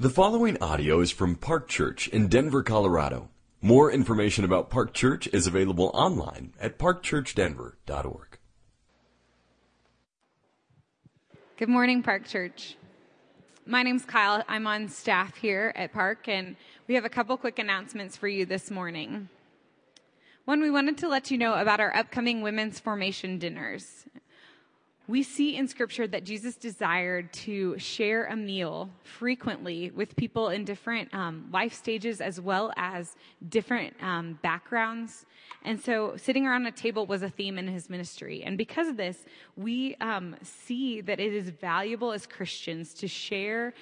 The following audio is from Park Church in Denver, Colorado. More information about Park Church is available online at parkchurchdenver.org. Good morning, Park Church. My name's Kyle. I'm on staff here at Park, and we have a couple quick announcements for you this morning. One, we wanted to let you know about our upcoming women's formation dinners. We see in Scripture that Jesus desired to share a meal frequently with people in different life stages as well as different backgrounds. And so sitting around a table was a theme in his ministry. And because of this, we see that it is valuable as Christians to share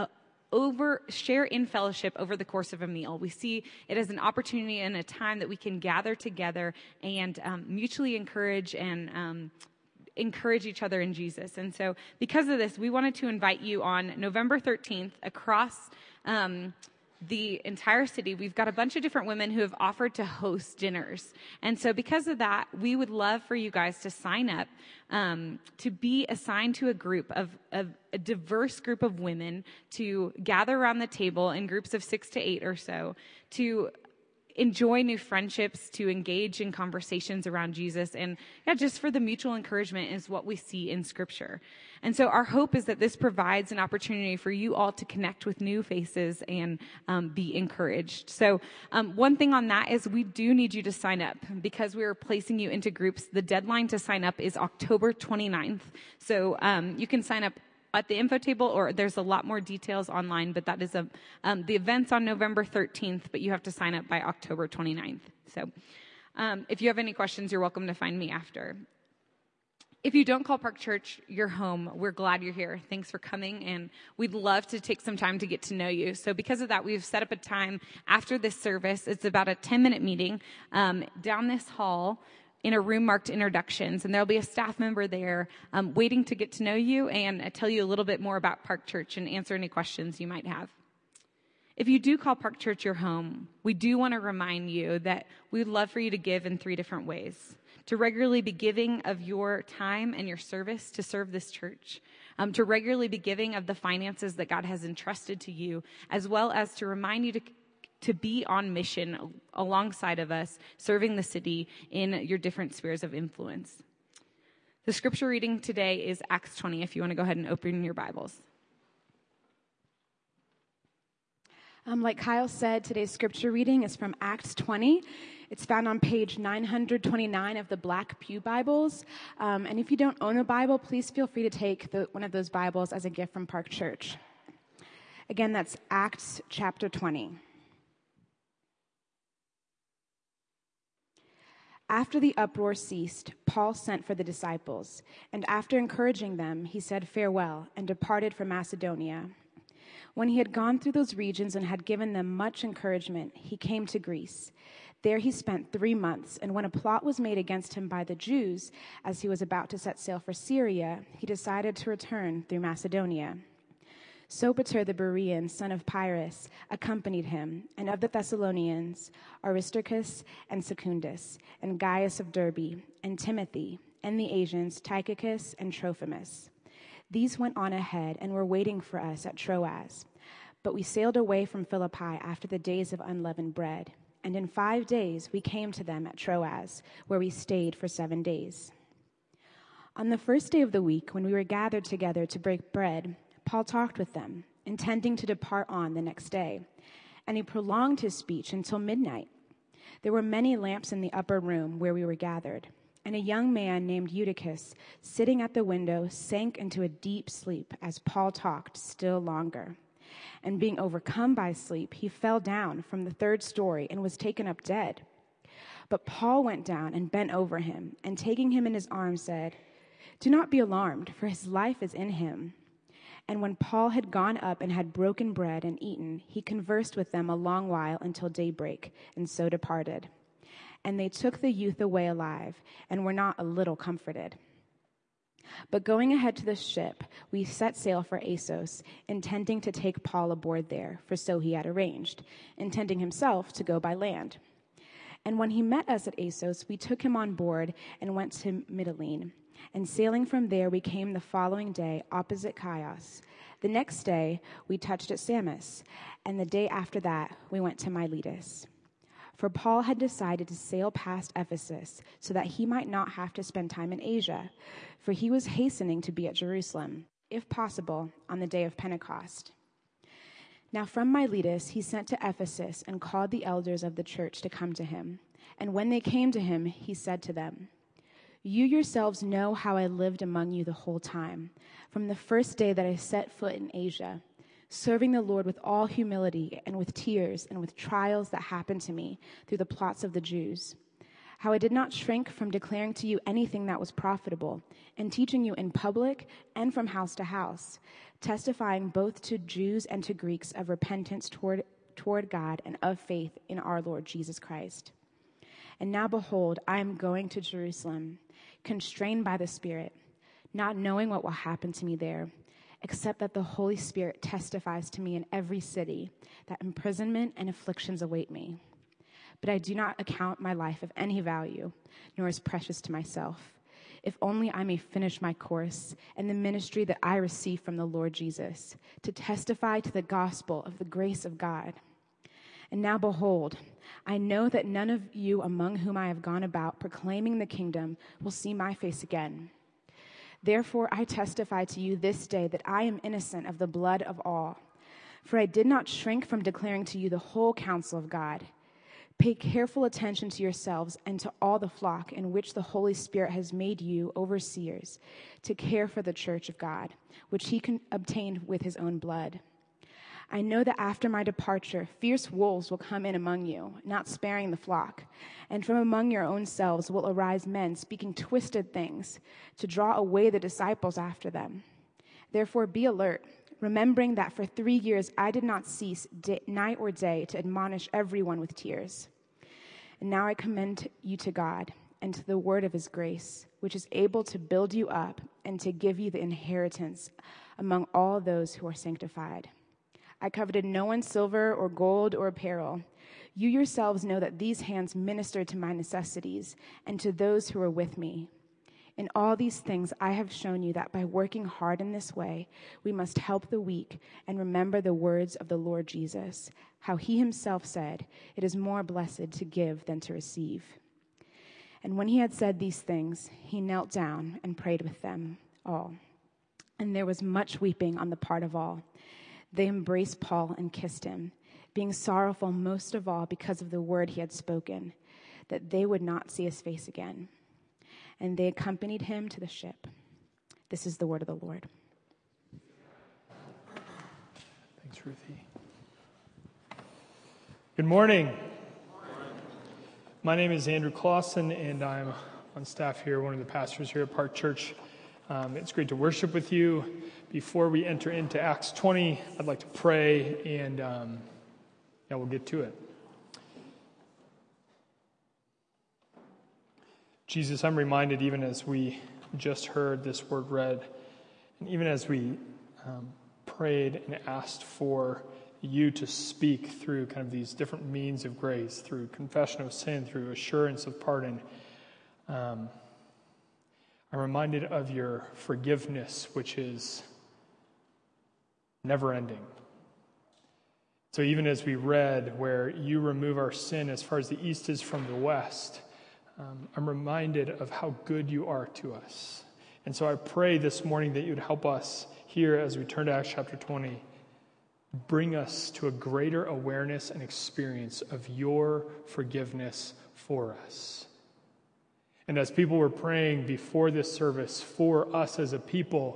in fellowship over the course of a meal. We see it as an opportunity and a time that we can gather together and mutually encourage and encourage each other in Jesus. And so because of this, we wanted to invite you on November 13th across the entire city. We've got a bunch of different women who have offered to host dinners. And so because of that, we would love for you guys to sign up to be assigned to a group of a diverse group of women to gather around the table in groups of 6 to 8 or so to enjoy new friendships, to engage in conversations around Jesus, and just for the mutual encouragement is what we see in Scripture. And so our hope is that this provides an opportunity for you all to connect with new faces and be encouraged. So one thing on that is we do need you to sign up because we are placing you into groups. The deadline to sign up is October 29th. So you can sign up at the info table, or there's a lot more details online, but that is the event's on November 13th, but you have to sign up by October 29th. So if you have any questions, you're welcome to find me after. If you don't call Park Church your home, we're glad you're here. Thanks for coming, and we'd love to take some time to get to know you. So because of that, we've set up a time after this service. It's about a 10-minute meeting down this hall in a room marked introductions, and there'll be a staff member there waiting to get to know you and tell you a little bit more about Park Church and answer any questions you might have. If you do call Park Church your home, we do want to remind you that we'd love for you to give in 3 different ways. To regularly be giving of your time and your service to serve this church. To regularly be giving of the finances that God has entrusted to you, as well as to remind you to be on mission alongside of us, serving the city in your different spheres of influence. The scripture reading today is Acts 20, if you want to go ahead and open your Bibles. Like Kyle said, today's scripture reading is from Acts 20. It's found on page 929 of the Black Pew Bibles. And if you don't own a Bible, please feel free to take one of those Bibles as a gift from Park Church. Again, that's Acts chapter 20. After the uproar ceased, Paul sent for the disciples, and after encouraging them, he said farewell and departed for Macedonia. When he had gone through those regions and had given them much encouragement, he came to Greece. There he spent 3 months, and when a plot was made against him by the Jews, as he was about to set sail for Syria, he decided to return through Macedonia. Sopater the Berean, son of Pyrrhus, accompanied him, and of the Thessalonians, Aristarchus and Secundus, and Gaius of Derbe, and Timothy, and the Asians, Tychicus and Trophimus. These went on ahead and were waiting for us at Troas. But we sailed away from Philippi after the days of unleavened bread, and in 5 days we came to them at Troas, where we stayed for 7 days. On the first day of the week, when we were gathered together to break bread, Paul talked with them, intending to depart on the next day, and he prolonged his speech until midnight. There were many lamps in the upper room where we were gathered, and a young man named Eutychus, sitting at the window, sank into a deep sleep as Paul talked still longer. And being overcome by sleep, he fell down from the 3rd story and was taken up dead. But Paul went down and bent over him, and taking him in his arms said, "Do not be alarmed, for his life is in him." And when Paul had gone up and had broken bread and eaten, he conversed with them a long while until daybreak, and so departed. And they took the youth away alive, and were not a little comforted. But going ahead to the ship, we set sail for Assos, intending to take Paul aboard there, for so he had arranged, intending himself to go by land. And when he met us at Assos, we took him on board and went to Mytilene. And sailing from there, we came the following day opposite Chios. The next day, we touched at Samos, and the day after that, we went to Miletus. For Paul had decided to sail past Ephesus so that he might not have to spend time in Asia, for he was hastening to be at Jerusalem, if possible, on the day of Pentecost. Now from Miletus he sent to Ephesus and called the elders of the church to come to him. And when they came to him, he said to them, "You yourselves know how I lived among you the whole time, from the first day that I set foot in Asia, serving the Lord with all humility and with tears and with trials that happened to me through the plots of the Jews. How I did not shrink from declaring to you anything that was profitable, and teaching you in public and from house to house, testifying both to Jews and to Greeks of repentance toward God and of faith in our Lord Jesus Christ. And now behold, I am going to Jerusalem, constrained by the Spirit, not knowing what will happen to me there, except that the Holy Spirit testifies to me in every city that imprisonment and afflictions await me. But I do not account my life of any value, nor as precious to myself, if only I may finish my course and the ministry that I receive from the Lord Jesus, to testify to the gospel of the grace of God. And now behold, I know that none of you among whom I have gone about proclaiming the kingdom will see my face again. Therefore I testify to you this day that I am innocent of the blood of all. For I did not shrink from declaring to you the whole counsel of God. Pay careful attention to yourselves and to all the flock in which the Holy Spirit has made you overseers, to care for the church of God, which he obtained with his own blood. I know that after my departure, fierce wolves will come in among you, not sparing the flock. And from among your own selves will arise men speaking twisted things to draw away the disciples after them. Therefore be alert, remembering that for 3 years I did not cease night or day to admonish everyone with tears. And now I commend you to God and to the word of his grace, which is able to build you up and to give you the inheritance among all those who are sanctified. I coveted no one's silver or gold or apparel. You yourselves know that these hands ministered to my necessities and to those who were with me. In all these things I have shown you that by working hard in this way, we must help the weak and remember the words of the Lord Jesus, how he himself said, "It is more blessed to give than to receive." And when he had said these things, he knelt down and prayed with them all. And there was much weeping on the part of all. They embraced Paul and kissed him, being sorrowful most of all because of the word he had spoken, that they would not see his face again. And they accompanied him to the ship. This is the word of the Lord. Thanks, Ruthie. Good morning. My name is Andrew Clausen, and I'm on staff here, one of the pastors here at Park Church. It's great to worship with you. Before we enter into Acts 20, I'd like to pray, and we'll get to it. Jesus, I'm reminded, even as we just heard this word read, and even as we prayed and asked for you to speak through kind of these different means of grace, through confession of sin, through assurance of pardon, I'm reminded of your forgiveness, which is never ending. So even as we read where you remove our sin as far as the east is from the west, I'm reminded of how good you are to us. And so I pray this morning that you'd help us here as we turn to Acts chapter 20, bring us to a greater awareness and experience of your forgiveness for us. And as people were praying before this service for us as a people,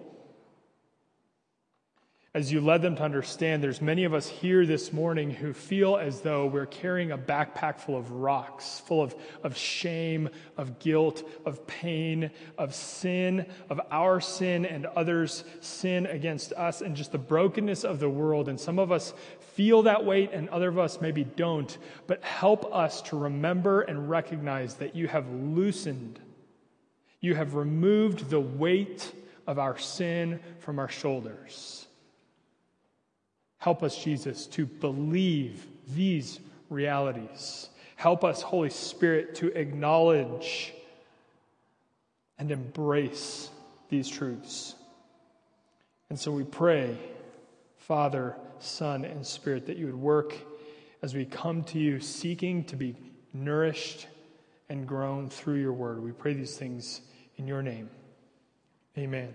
as you led them to understand, there's many of us here this morning who feel as though we're carrying a backpack full of rocks, full of shame, of guilt, of pain, of sin, of our sin and others' sin against us, and just the brokenness of the world. And some of us feel that weight and other of us maybe don't. But help us to remember and recognize that you have loosened, you have removed the weight of our sin from our shoulders. Help us, Jesus, to believe these realities. Help us, Holy Spirit, to acknowledge and embrace these truths. And so we pray, Father, Son, and Spirit, that you would work as we come to you seeking to be nourished and grown through your word. We pray these things in your name. Amen.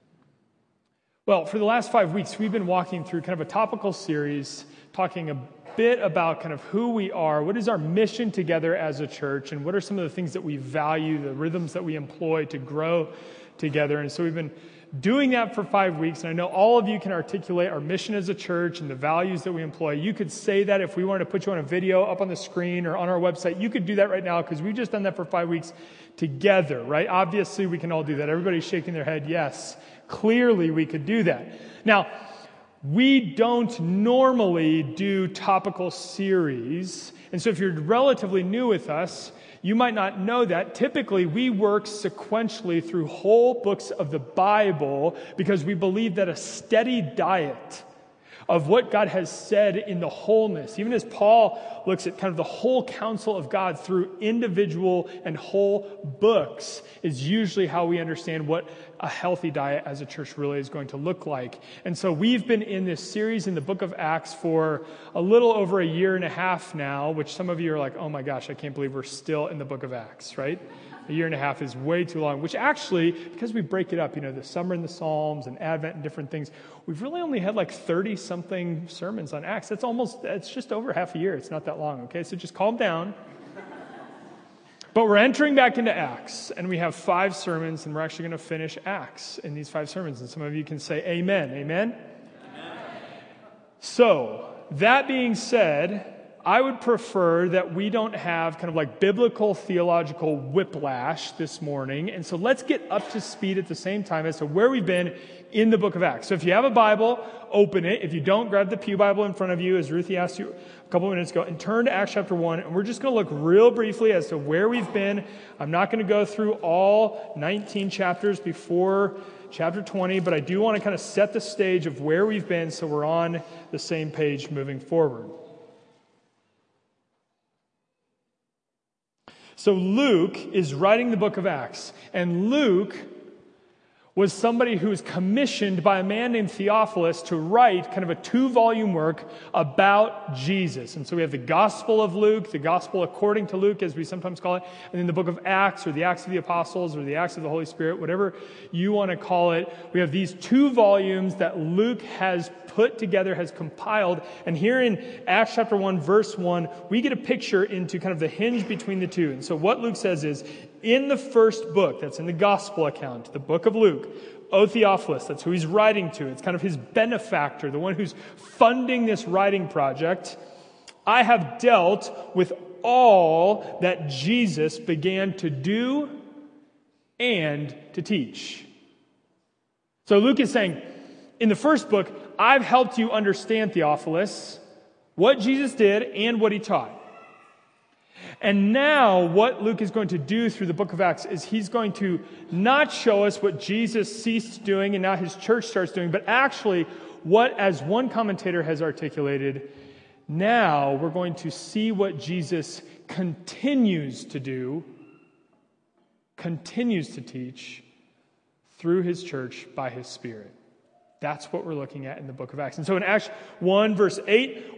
Well, for the last 5 weeks, we've been walking through kind of a topical series, talking a bit about kind of who we are, what is our mission together as a church, and what are some of the things that we value, the rhythms that we employ to grow together. And so we've been doing that for 5 weeks, and I know all of you can articulate our mission as a church and the values that we employ. You could say that if we wanted to put you on a video up on the screen or on our website. You could do that right now because we've just done that for 5 weeks together, right? Obviously, we can all do that. Everybody's shaking their head. Yes, clearly we could do that. Now, we don't normally do topical series, and so if you're relatively new with us, you might not know that. Typically, we work sequentially through whole books of the Bible because we believe that a steady diet of what God has said in the wholeness, even as Paul looks at kind of the whole counsel of God through individual and whole books, is usually how we understand what a healthy diet as a church really is going to look like. And so we've been in this series in the book of Acts for a little over a year and a half now, which some of you are like, oh my gosh, I can't believe we're still in the book of Acts, right? A year and a half is way too long, which actually, because we break it up, the summer and the Psalms and Advent and different things, we've really only had like 30-something sermons on Acts. It's just over half a year. It's not that long, okay? So just calm down. But we're entering back into Acts, and we have 5 sermons, and we're actually going to finish Acts in these 5 sermons. And some of you can say amen. Amen? Amen. So, that being said, I would prefer that we don't have kind of like biblical theological whiplash this morning. And so let's get up to speed at the same time as to where we've been in the book of Acts. So if you have a Bible, open it. If you don't, grab the Pew Bible in front of you, as Ruthie asked you a couple of minutes ago, and turn to Acts chapter 1. And we're just going to look real briefly as to where we've been. I'm not going to go through all 19 chapters before chapter 20, but I do want to kind of set the stage of where we've been so we're on the same page moving forward. So Luke is writing the book of Acts, and Luke was somebody who was commissioned by a man named Theophilus to write kind of a 2-volume work about Jesus. And so we have the Gospel of Luke, the Gospel according to Luke, as we sometimes call it, and then the book of Acts, or the Acts of the Apostles, or the Acts of the Holy Spirit, whatever you want to call it. We have these 2 volumes that Luke has put together, has compiled. And here in Acts chapter 1, verse 1, we get a picture into kind of the hinge between the two. And so what Luke says is, in the first book, that's in the gospel account, the book of Luke, O Theophilus, that's who he's writing to. It's kind of his benefactor, the one who's funding this writing project. I have dealt with all that Jesus began to do and to teach. So Luke is saying, in the first book, I've helped you understand, Theophilus, what Jesus did and what he taught. And now what Luke is going to do through the book of Acts is he's going to not show us what Jesus ceased doing and now his church starts doing, but actually what, as one commentator has articulated, now we're going to see what Jesus continues to do, continues to teach through his church by his Spirit. That's what we're looking at in the book of Acts. And so in Acts 1, verse 8,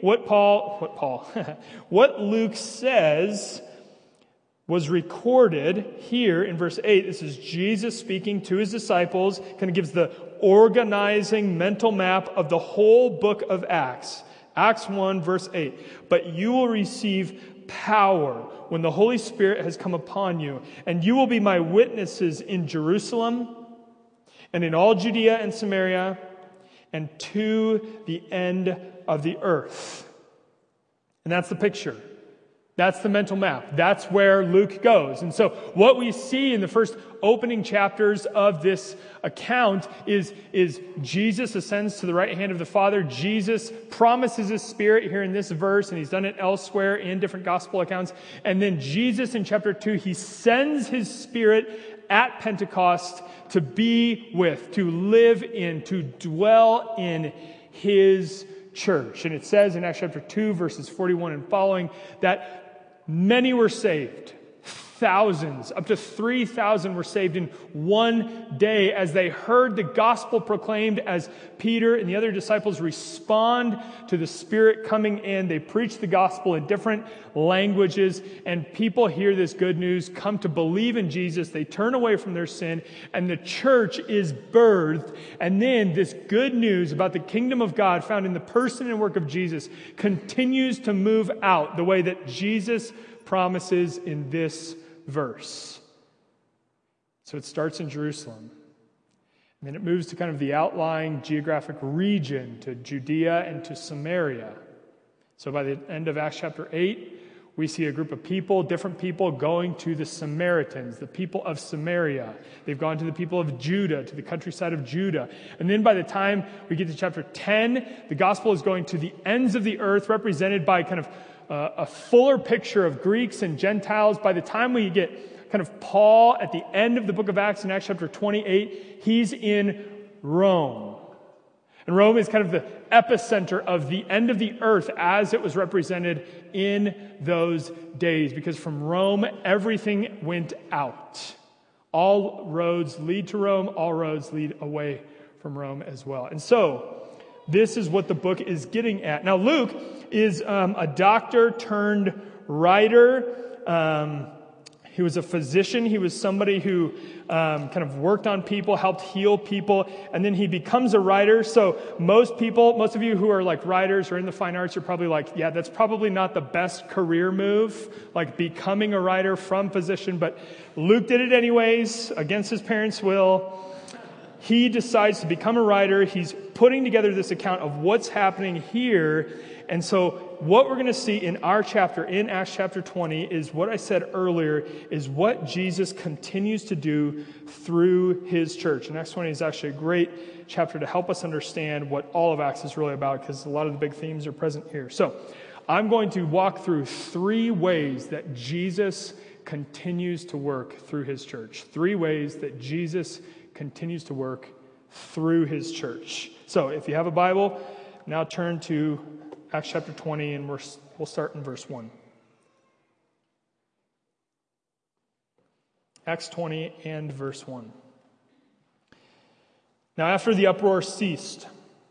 what Luke says was recorded here in verse 8. This is Jesus speaking to his disciples, kind of gives the organizing mental map of the whole book of Acts. Acts 1, verse 8. But you will receive power when the Holy Spirit has come upon you, and you will be my witnesses in Jerusalem and in all Judea and Samaria, and to the end of the earth. And that's the picture. That's the mental map. That's where Luke goes. And so what we see in the first opening chapters of this account is Jesus ascends to the right hand of the Father. Jesus promises his Spirit here in this verse, and he's done it elsewhere in different gospel accounts. And then Jesus in chapter 2, he sends his Spirit at Pentecost to be with, to live in, to dwell in his church. And it says in Acts chapter 2, verses 41 and following, that many were saved. thousands, up to 3,000 were saved in one day as they heard the gospel proclaimed, as Peter and the other disciples respond to the Spirit coming in. They preach the gospel in different languages, and people hear this good news, come to believe in Jesus. They turn away from their sin, and the church is birthed. And then this good news about the kingdom of God found in the person and work of Jesus continues to move out the way that Jesus promises in this verse. So it starts in Jerusalem. And then it moves to kind of the outlying geographic region, to Judea and to Samaria. So by the end of Acts chapter 8, we see a group of people, different people, going to the Samaritans, the people of Samaria. They've gone to the people of Judah, to the countryside of Judah. And then by the time we get to chapter 10, the gospel is going to the ends of the earth, represented by kind of a fuller picture of Greeks and Gentiles. By the time we get kind of Paul at the end of the book of Acts in Acts chapter 28, he's in Rome. And Rome is kind of the epicenter of the end of the earth as it was represented in those days. Because from Rome, everything went out. All roads lead to Rome. All roads lead away from Rome as well. And so, this is what the book is getting at. Now, Luke is a doctor turned writer. He was a physician. He was somebody who kind of worked on people, helped heal people, and then he becomes a writer. So most of you who are like writers or in the fine arts, you're probably like, yeah, that's probably not the best career move, like becoming a writer from physician. But Luke did it anyways, against his parents' will. He decides to become a writer. He's putting together this account of what's happening here. And so what we're going to see in our chapter, in Acts chapter 20, is what I said earlier, is what Jesus continues to do through his church. And Acts 20 is actually a great chapter to help us understand what all of Acts is really about, because a lot of the big themes are present here. So I'm going to walk through 3 ways that Jesus continues to work through his church. 3 ways that Jesus continues to work through his church. So if you have a Bible, now turn to Acts chapter 20, and we'll start in verse 1. Acts 20 and verse 1. Now after the uproar ceased,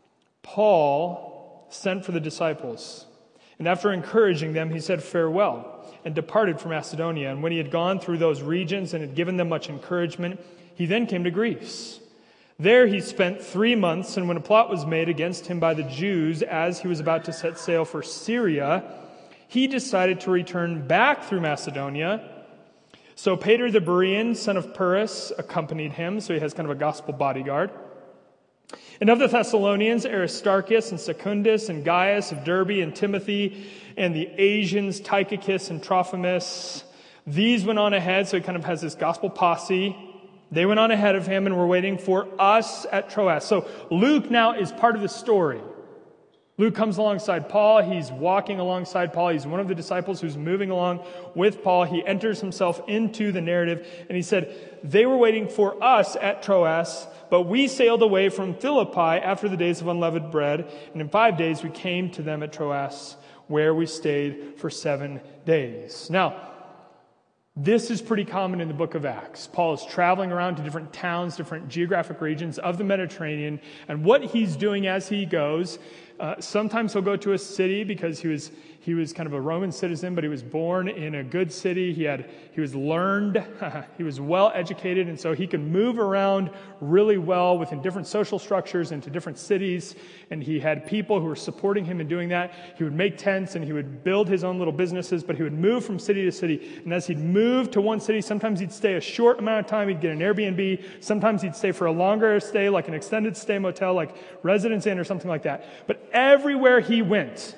Paul sent for the disciples, and after encouraging them, he said farewell, and departed for Macedonia. And when he had gone through those regions and had given them much encouragement, he then came to Greece. There he spent 3 months, and when a plot was made against him by the Jews as he was about to set sail for Syria, he decided to return back through Macedonia. So Peter the Berean, son of Pyrrhus, accompanied him, so he has kind of a gospel bodyguard. And of the Thessalonians, Aristarchus and Secundus and Gaius of Derbe and Timothy, and the Asians, Tychicus and Trophimus. These went on ahead, so he kind of has this gospel posse. They went on ahead of him and were waiting for us at Troas. So Luke now is part of the story. Luke comes alongside Paul. He's walking alongside Paul. He's one of the disciples who's moving along with Paul. He enters himself into the narrative, and he said, they were waiting for us at Troas, but we sailed away from Philippi after the days of unleavened bread, and in 5 days we came to them at Troas, where we stayed for 7 days. Now, this is pretty common in the book of Acts. Paul is traveling around to different towns, different geographic regions of the Mediterranean, and what he's doing as he goes, sometimes he'll go to a city because he was kind of a Roman citizen, but he was born in a good city. He was learned, he was well educated, and so he could move around really well within different social structures into different cities, and he had people who were supporting him in doing that. He would make tents and he would build his own little businesses, but he would move from city to city. And as he'd move to one city, sometimes he'd stay a short amount of time, he'd get an Airbnb, sometimes he'd stay for a longer stay, like an extended stay motel, like Residence Inn or something like that. But everywhere he went,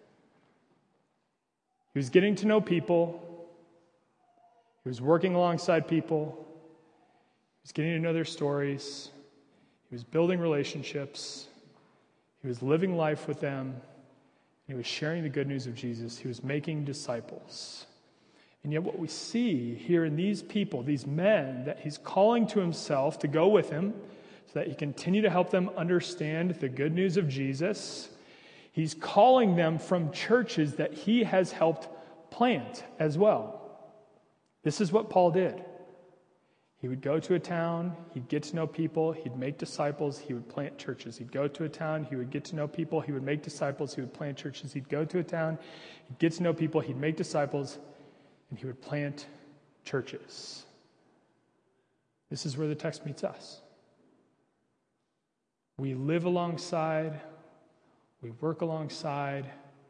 he was getting to know people. He was working alongside people. He was getting to know their stories. He was building relationships. He was living life with them. He was sharing the good news of Jesus. He was making disciples. And yet what we see here in these people, these men that he's calling to himself to go with him so that he continue to help them understand the good news of Jesus, he's calling them from churches that he has helped plant as well. This is what Paul did. He would go to a town, he'd get to know people, he'd make disciples, he would plant churches. He'd go to a town, he would get to know people, he would make disciples, he would plant churches. He'd go to a town, he'd get to know people, he'd make disciples, and he would plant churches. This is where the text meets us. We live alongside, we work alongside,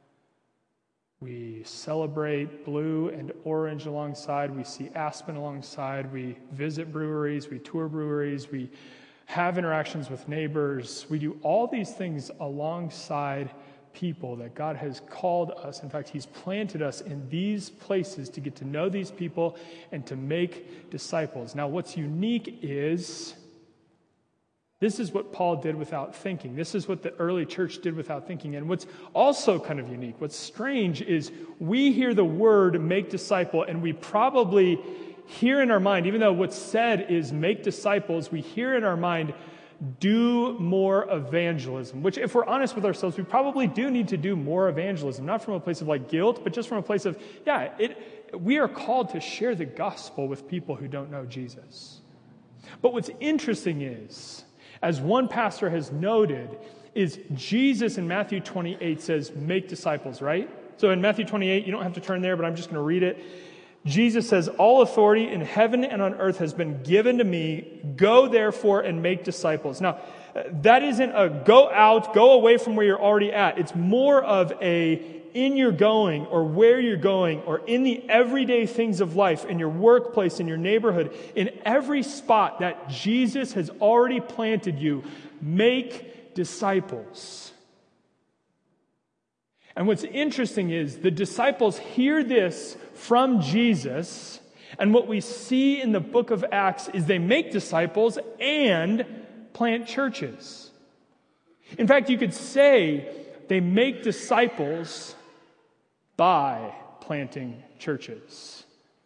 we celebrate blue and orange alongside, we see Aspen alongside, we visit breweries, we tour breweries, we have interactions with neighbors. We do all these things alongside people that God has called us. In fact, He's planted us in these places to get to know these people and to make disciples. Now, what's unique is this is what Paul did without thinking. This is what the early church did without thinking. And what's also kind of unique, what's strange is we hear the word make disciple, and we probably hear in our mind, even though what's said is make disciples, we hear in our mind do more evangelism, which if we're honest with ourselves, we probably do need to do more evangelism, not from a place of like guilt, but just from a place of, we are called to share the gospel with people who don't know Jesus. But what's interesting is, as one pastor has noted, is Jesus in Matthew 28 says, make disciples, right? So in Matthew 28, you don't have to turn there, but I'm just going to read it. Jesus says, all authority in heaven and on earth has been given to me. Go therefore and make disciples. Now, that isn't a go out, go away from where you're already at. It's more of a in your going or where you're going or in the everyday things of life, in your workplace, in your neighborhood, in every spot that Jesus has already planted you, make disciples. And what's interesting is the disciples hear this from Jesus, and what we see in the book of Acts is they make disciples and plant churches. In fact, you could say they make disciples by planting churches.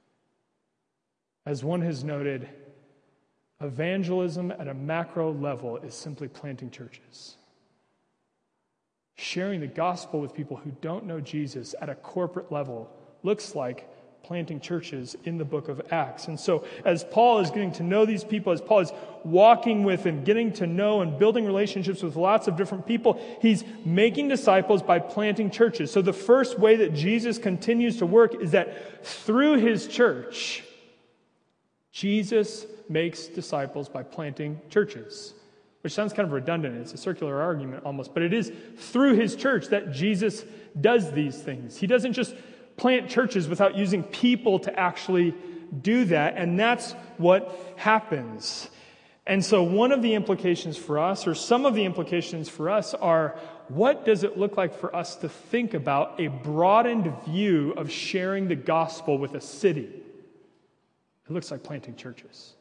As one has noted, evangelism at a macro level is simply planting churches. Sharing the gospel with people who don't know Jesus at a corporate level looks like planting churches in the book of Acts. And so as Paul is getting to know these people, as Paul is walking with and getting to know and building relationships with lots of different people, he's making disciples by planting churches. So the first way that Jesus continues to work is that through his church, Jesus makes disciples by planting churches. Which sounds kind of redundant. It's a circular argument almost. But it is through his church that Jesus does these things. He doesn't just plant churches without using people to actually do that. And that's what happens. And so one of the implications for us, or some of the implications for us, are what does it look like for us to think about a broadened view of sharing the gospel with a city? It looks like planting churches.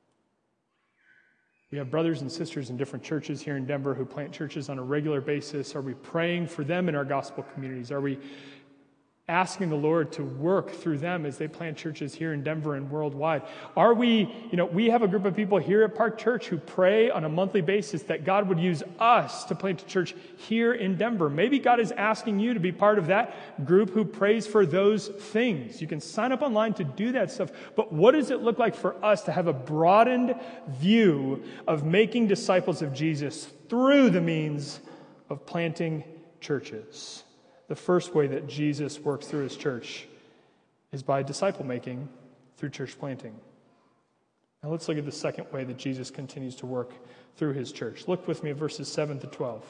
We have brothers and sisters in different churches here in Denver who plant churches on a regular basis. Are we praying for them in our gospel communities? Are we asking the Lord to work through them as they plant churches here in Denver and worldwide? Are we have a group of people here at Park Church who pray on a monthly basis that God would use us to plant a church here in Denver. Maybe God is asking you to be part of that group who prays for those things. You can sign up online to do that stuff. But what does it look like for us to have a broadened view of making disciples of Jesus through the means of planting churches? The first way that Jesus works through his church is by disciple making through church planting. Now let's look at the second way that Jesus continues to work through his church. Look with me at verses 7 to 12.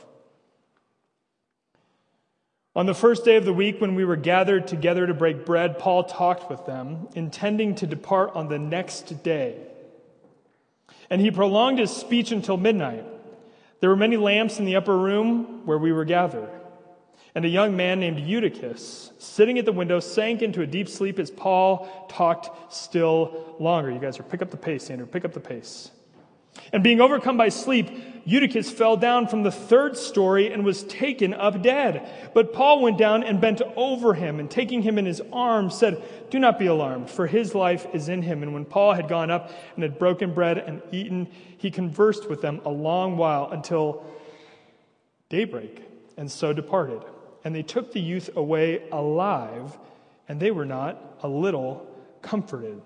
On the first day of the week, when we were gathered together to break bread, Paul talked with them, intending to depart on the next day. And he prolonged his speech until midnight. There were many lamps in the upper room where we were gathered. And a young man named Eutychus, sitting at the window, sank into a deep sleep as Paul talked still longer. You guys are pick up the pace, Andrew. Pick up the pace. And being overcome by sleep, Eutychus fell down from the third story and was taken up dead. But Paul went down and bent over him, and taking him in his arms, said, "Do not be alarmed, for his life is in him." And when Paul had gone up and had broken bread and eaten, he conversed with them a long while until daybreak, and so departed. And they took the youth away alive, and they were not a little comforted.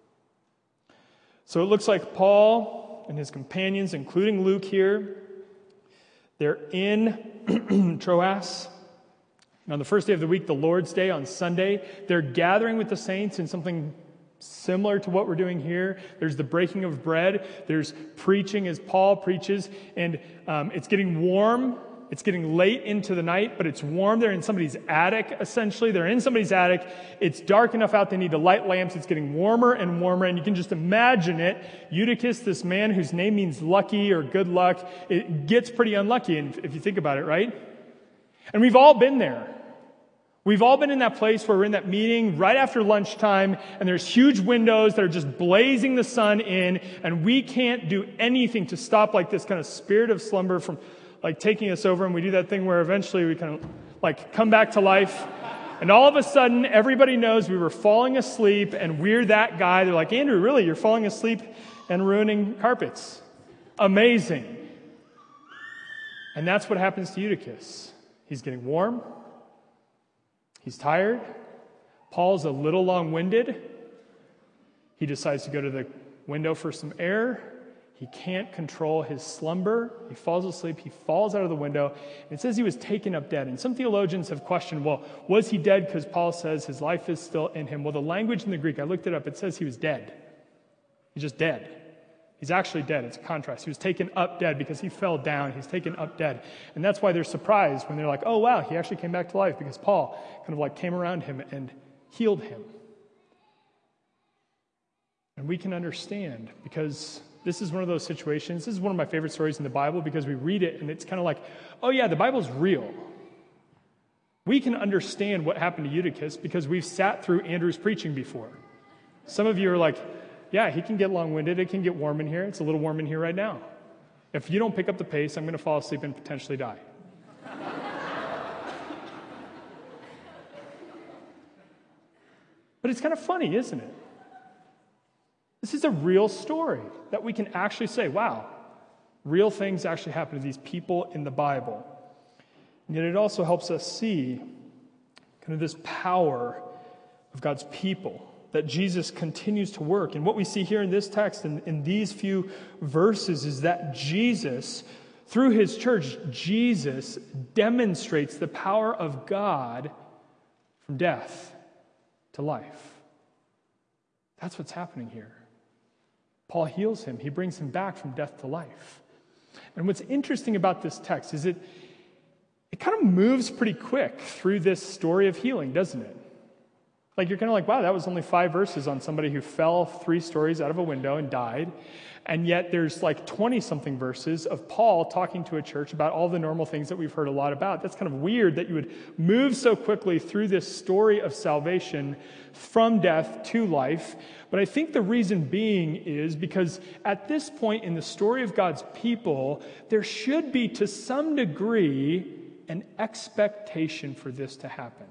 So it looks like Paul and his companions, including Luke here, they're in Troas. And on the first day of the week, the Lord's Day, on Sunday, they're gathering with the saints in something similar to what we're doing here. There's the breaking of bread. There's preaching as Paul preaches. And it's getting warm. It's getting late into the night, but it's warm. They're in somebody's attic, essentially. They're in somebody's attic. It's dark enough out. They need to light lamps. It's getting warmer and warmer, and you can just imagine it. Eutychus, this man whose name means lucky or good luck, it gets pretty unlucky, if you think about it, right? And we've all been there. We've all been in that place where we're in that meeting right after lunchtime, and there's huge windows that are just blazing the sun in, and we can't do anything to stop like this kind of spirit of slumber from like taking us over, and we do that thing where eventually we kind of like come back to life. And all of a sudden, everybody knows we were falling asleep, and we're that guy. They're like, Andrew, really? You're falling asleep and ruining carpets? Amazing. And that's what happens to Eutychus. He's getting warm. He's tired. Paul's a little long-winded. He decides to go to the window for some air. He can't control his slumber. He falls asleep. He falls out of the window. And it says he was taken up dead. And some theologians have questioned, well, was he dead? Because Paul says his life is still in him. Well, the language in the Greek, I looked it up, it says he was dead. He's just dead. He's actually dead. It's a contrast. He was taken up dead because he fell down. He's taken up dead. And that's why they're surprised when they're like, oh, wow, he actually came back to life because Paul kind of like came around him and healed him. And we can understand because this is one of those situations. This is one of my favorite stories in the Bible because we read it and it's kind of like, oh yeah, the Bible's real. We can understand what happened to Eutychus because we've sat through Andrew's preaching before. Some of you are like, yeah, he can get long-winded. It can get warm in here. It's a little warm in here right now. If you don't pick up the pace, I'm going to fall asleep and potentially die. But it's kind of funny, isn't it? This is a real story that we can actually say, wow, real things actually happen to these people in the Bible. And yet it also helps us see kind of this power of God's people, that Jesus continues to work. And what we see here in this text, in these few verses, is that Jesus, through his church, Jesus demonstrates the power of God from death to life. That's what's happening here. Paul heals him. He brings him back from death to life. And what's interesting about this text is it kind of moves pretty quick through this story of healing, doesn't it? Like you're kind of like, wow, that was only 5 verses on somebody who fell 3 stories out of a window and died. And yet there's like 20-something verses of Paul talking to a church about all the normal things that we've heard a lot about. That's kind of weird that you would move so quickly through this story of salvation from death to life. But I think the reason being is because at this point in the story of God's people, there should be to some degree an expectation for this to happen.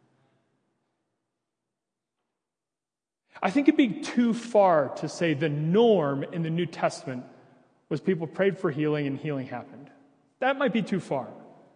I think it'd be too far to say the norm in the New Testament was people prayed for healing and healing happened. That might be too far.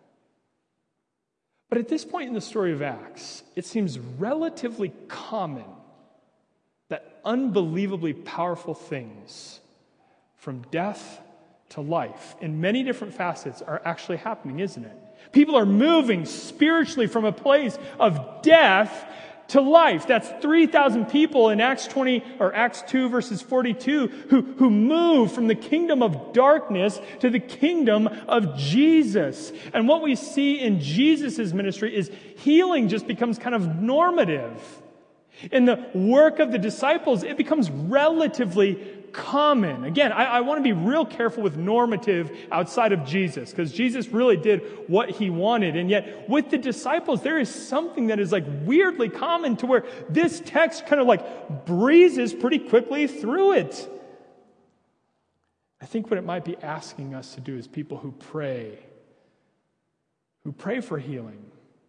But at this point in the story of Acts, it seems relatively common that unbelievably powerful things from death to life in many different facets are actually happening, isn't it? People are moving spiritually from a place of death to life. That's 3,000 people in Acts 20 or Acts 2 verses 42 who move from the kingdom of darkness to the kingdom of Jesus. And what we see in Jesus' ministry is healing just becomes kind of normative. In the work of the disciples, it becomes relatively common. Again, I want to be real careful with normative outside of Jesus, because Jesus really did what he wanted. And yet, with the disciples, there is something that is like weirdly common to where this text kind of like breezes pretty quickly through it. I think what it might be asking us to do as people who pray for healing,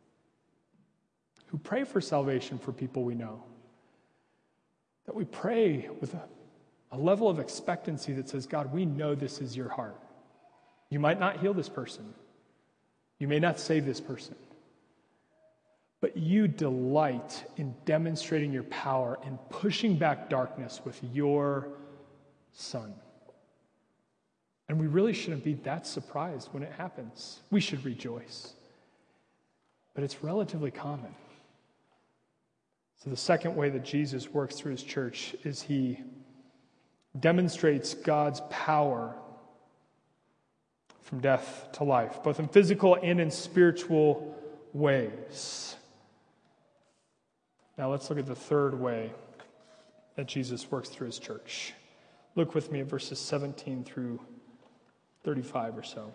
who pray for salvation for people we know, that we pray with a level of expectancy that says, God, we know this is your heart. You might not heal this person. You may not save this person. but you delight in demonstrating your power and pushing back darkness with your Son. And we really shouldn't be that surprised when it happens. We should rejoice. But it's relatively common. So the second way that Jesus works through his church is he demonstrates God's power from death to life, both in physical and in spiritual ways. Now let's look at the third way that Jesus works through his church. Look with me at verses 17 through 35 or so.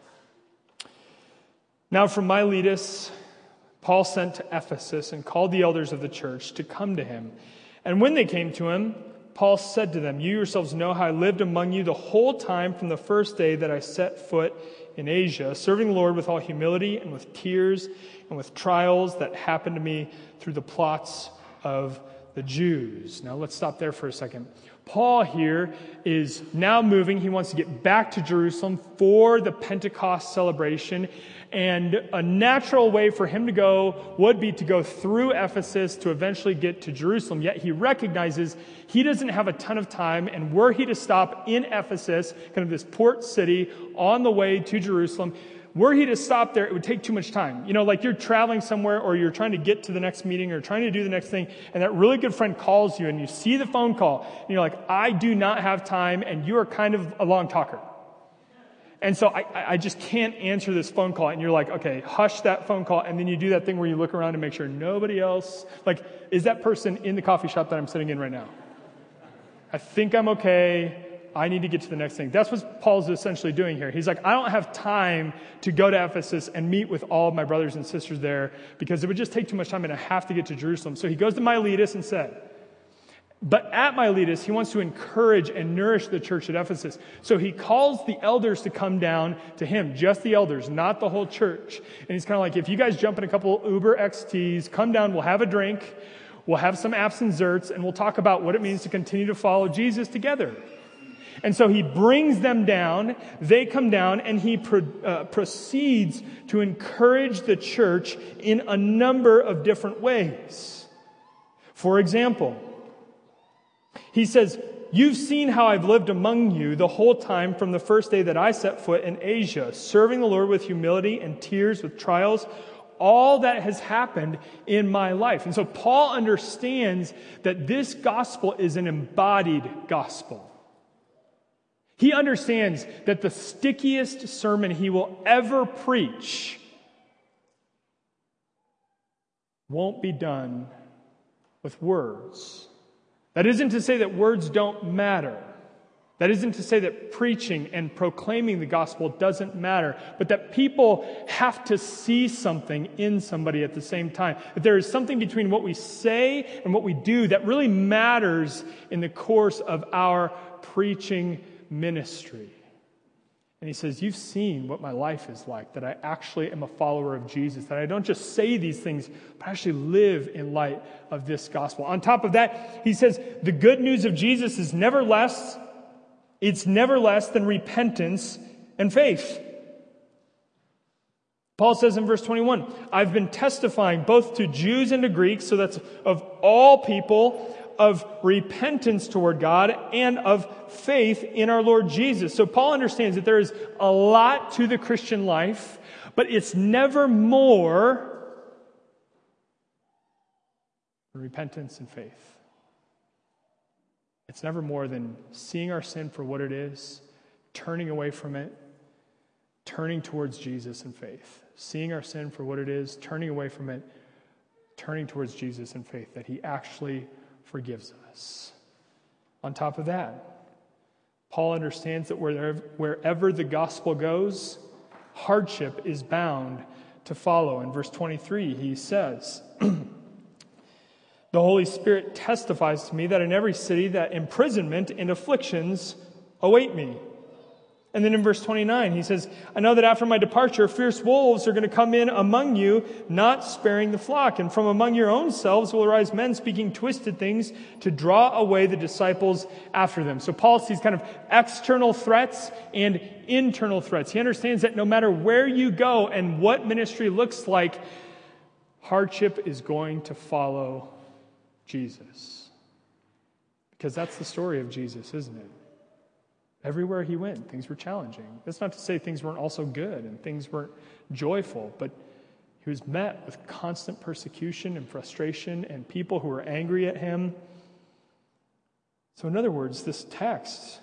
Now from Miletus, Paul sent to Ephesus and called the elders of the church to come to him. And when they came to him, Paul said to them, "You yourselves know how I lived among you the whole time from the first day that I set foot in Asia, serving the Lord with all humility and with tears and with trials that happened to me through the plots of the Jews." Now let's stop there for a second. Paul here is now moving. He wants to get back to Jerusalem for the Pentecost celebration. And a natural way for him to go would be to go through Ephesus to eventually get to Jerusalem. Yet he recognizes he doesn't have a ton of time. And were he to stop in Ephesus, kind of this port city on the way to Jerusalem, were he to stop there, it would take too much time. You know, like you're traveling somewhere or you're trying to get to the next meeting or trying to do the next thing, and that really good friend calls you and you see the phone call and you're like, I do not have time, and you are kind of a long talker. And so I just can't answer this phone call. And you're like, okay, hush that phone call. And then you do that thing where you look around to make sure nobody else, like, is that person in the coffee shop that I'm sitting in right now? I think I'm okay. I need to get to the next thing. That's what Paul's essentially doing here. He's like, I don't have time to go to Ephesus and meet with all of my brothers and sisters there because it would just take too much time and I have to get to Jerusalem. So he goes to Miletus and said, but at Miletus, he wants to encourage and nourish the church at Ephesus. So he calls the elders to come down to him, just the elders, not the whole church. And he's kind of like, if you guys jump in a couple Uber XTs, come down, we'll have a drink, we'll have some apps and zerts, and we'll talk about what it means to continue to follow Jesus together. And so he brings them down, they come down, and he proceeds to encourage the church in a number of different ways. For example, he says, "You've seen how I've lived among you the whole time from the first day that I set foot in Asia, serving the Lord with humility and tears, with trials, all that has happened in my life." And so Paul understands that this gospel is an embodied gospel. He understands that the stickiest sermon he will ever preach won't be done with words. That isn't to say that words don't matter. That isn't to say that preaching and proclaiming the gospel doesn't matter, but that people have to see something in somebody at the same time. That there is something between what we say and what we do that really matters in the course of our preaching ministry. And he says, you've seen what my life is like, that I actually am a follower of Jesus, that I don't just say these things, but actually live in light of this gospel. On top of that, he says, the good news of Jesus is never less, it's never less than repentance and faith. Paul says in verse 21, I've been testifying both to Jews and to Greeks, so that's of all people, of repentance toward God and of faith in our Lord Jesus. So Paul understands that there is a lot to the Christian life, but it's never more than repentance and faith. It's never more than seeing our sin for what it is, turning away from it, turning towards Jesus in faith. Seeing our sin for what it is, turning away from it, turning towards Jesus in faith, that he actually forgives us. On top of that, Paul understands that wherever the gospel goes, hardship is bound to follow. In verse 23, he says, the Holy Spirit testifies to me that in every city that imprisonment and afflictions await me. And then in verse 29, he says, I know that after my departure, fierce wolves are going to come in among you, not sparing the flock. And from among your own selves will arise men speaking twisted things to draw away the disciples after them. So Paul sees kind of external threats and internal threats. He understands that no matter where you go and what ministry looks like, hardship is going to follow Jesus. Because that's the story of Jesus, isn't it? Everywhere he went, things were challenging. That's not to say things weren't also good and things weren't joyful, but he was met with constant persecution and frustration and people who were angry at him. So in other words, this text,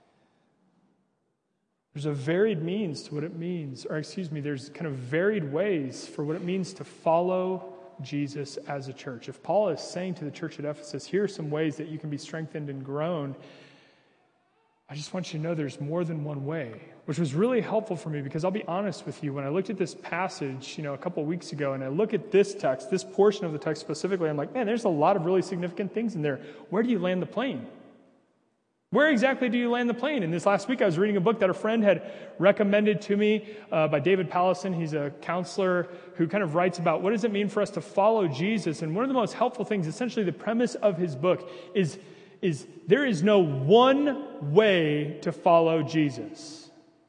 there's a varied means to what it means, there's kind of varied ways for what it means to follow Jesus as a church. If Paul is saying to the church at Ephesus, here are some ways that you can be strengthened and grown, I just want you to know there's more than one way, which was really helpful for me because I'll be honest with you, when I looked at this passage, a couple of weeks ago, and I look at this text, this portion of the text specifically, I'm like, man, there's a lot of really significant things in there. Where do you land the plane? Where exactly do you land the plane? And this last week I was reading a book that a friend had recommended to me by David Pallison. He's a counselor who kind of writes about what does it mean for us to follow Jesus. And one of the most helpful things, essentially the premise of his book, is there is no one way to follow Jesus.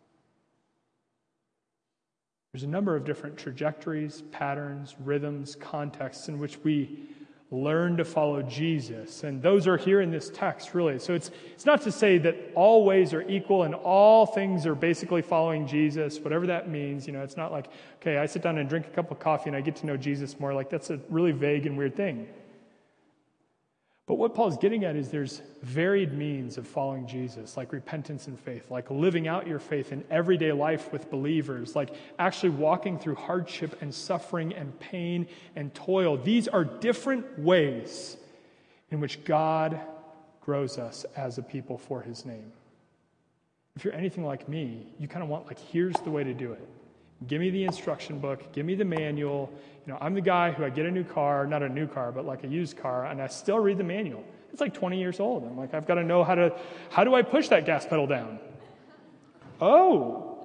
There's a number of different trajectories, patterns, rhythms, contexts in which we learn to follow Jesus. And those are here in this text, really. So it's not to say that all ways are equal and all things are basically following Jesus, whatever that means. It's not like, okay, I sit down and drink a cup of coffee and I get to know Jesus more. Like, that's a really vague and weird thing. But what Paul's getting at is there's varied means of following Jesus, like repentance and faith, like living out your faith in everyday life with believers, like actually walking through hardship and suffering and pain and toil. These are different ways in which God grows us as a people for his name. If you're anything like me, you kind of want, here's the way to do it. Give me the instruction book, give me the manual. I'm the guy who I get a new car, not a new car, but like a used car, and I still read the manual. It's like 20 years old. I'm like, I've got to know how do I push that gas pedal down? Oh.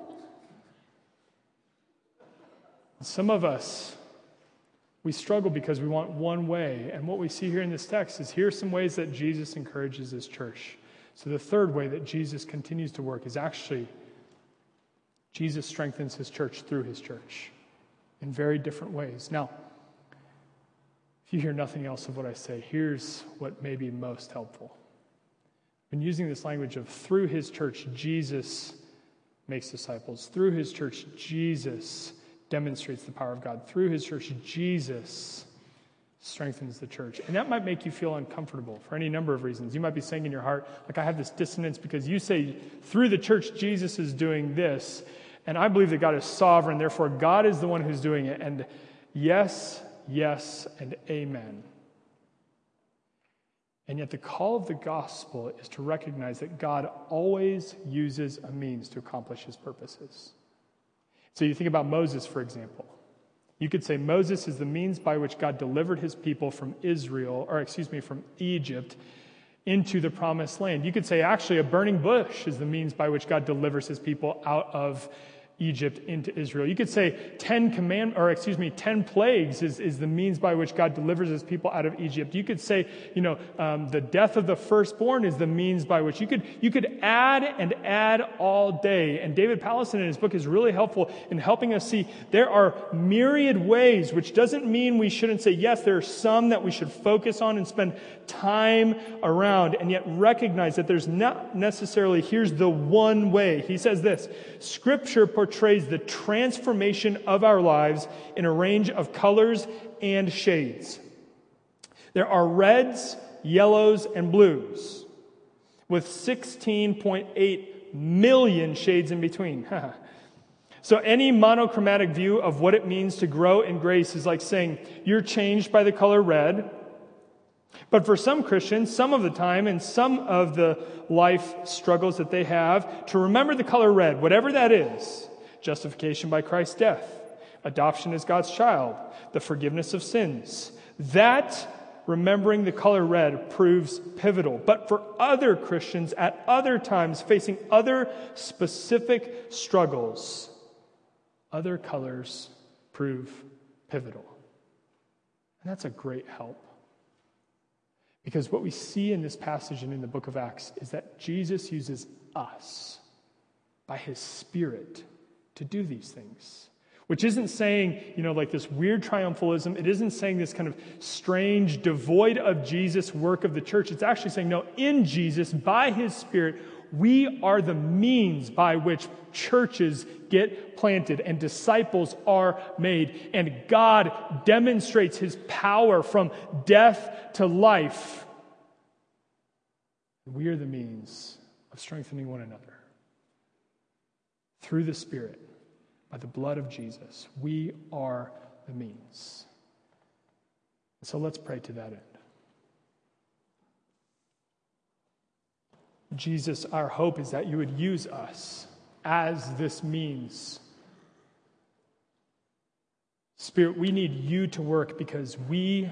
Some of us, we struggle because we want one way. And what we see here in this text is here's some ways that Jesus encourages his church. So the third way that Jesus continues to work is actually Jesus strengthens his church through his church in very different ways. Now, if you hear nothing else of what I say, here's what may be most helpful. When using this language of through his church, Jesus makes disciples. Through his church, Jesus demonstrates the power of God. Through his church, Jesus strengthens the church. And that might make you feel uncomfortable for any number of reasons. You might be saying in your heart, I have this dissonance because you say through the church, Jesus is doing this. And I believe that God is sovereign. Therefore, God is the one who's doing it. And yes, yes, and amen. And yet the call of the gospel is to recognize that God always uses a means to accomplish his purposes. So you think about Moses, for example. You could say Moses is the means by which God delivered his people from from Egypt into the promised land. You could say actually a burning bush is the means by which God delivers his people out of Egypt into Israel. You could say 10 plagues is the means by which God delivers his people out of Egypt. You could say, the death of the firstborn is the means by which you could add and add all day. And David Pallison in his book is really helpful in helping us see there are myriad ways, which doesn't mean we shouldn't say, yes, there are some that we should focus on and spend time around, and yet recognize that there's not necessarily, here's the one way. He says this, Scripture portrays the transformation of our lives in a range of colors and shades. There are reds, yellows, and blues, with 16.8 million shades in between. So any monochromatic view of what it means to grow in grace is like saying, you're changed by the color red. But for some Christians, some of the time, and some of the life struggles that they have, to remember the color red, whatever that is, justification by Christ's death, adoption as God's child, the forgiveness of sins, that remembering the color red proves pivotal. But for other Christians at other times facing other specific struggles, other colors prove pivotal. And that's a great help. Because what we see in this passage and in the book of Acts is that Jesus uses us by his Spirit to do these things. which isn't saying, like this weird triumphalism. It isn't saying this kind of strange, devoid of Jesus work of the church. It's actually saying, no, in Jesus, by his Spirit, we are the means by which churches get planted and disciples are made. And God demonstrates his power from death to life. We are the means of strengthening one another. Through the Spirit, by the blood of Jesus, we are the means. So let's pray to that end. Jesus, our hope is that you would use us as this means. Spirit, we need you to work because we,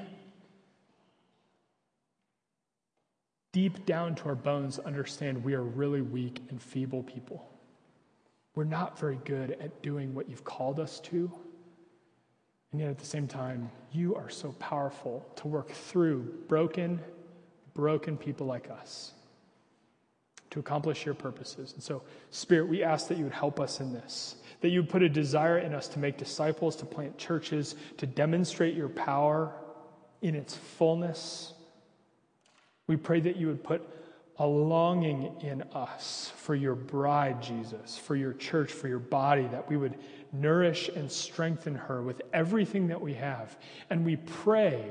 deep down to our bones, understand we are really weak and feeble people. We're not very good at doing what you've called us to. And yet at the same time, you are so powerful to work through broken people like us to accomplish your purposes. And so, Spirit, we ask that you would help us in this, that you would put a desire in us to make disciples, to plant churches, to demonstrate your power in its fullness. We pray that you would put a longing in us for your bride, Jesus, for your church, for your body, that we would nourish and strengthen her with everything that we have. And we pray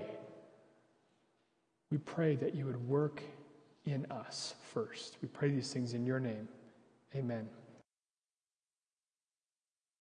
that you would work in us first. We pray these things in your name. Amen.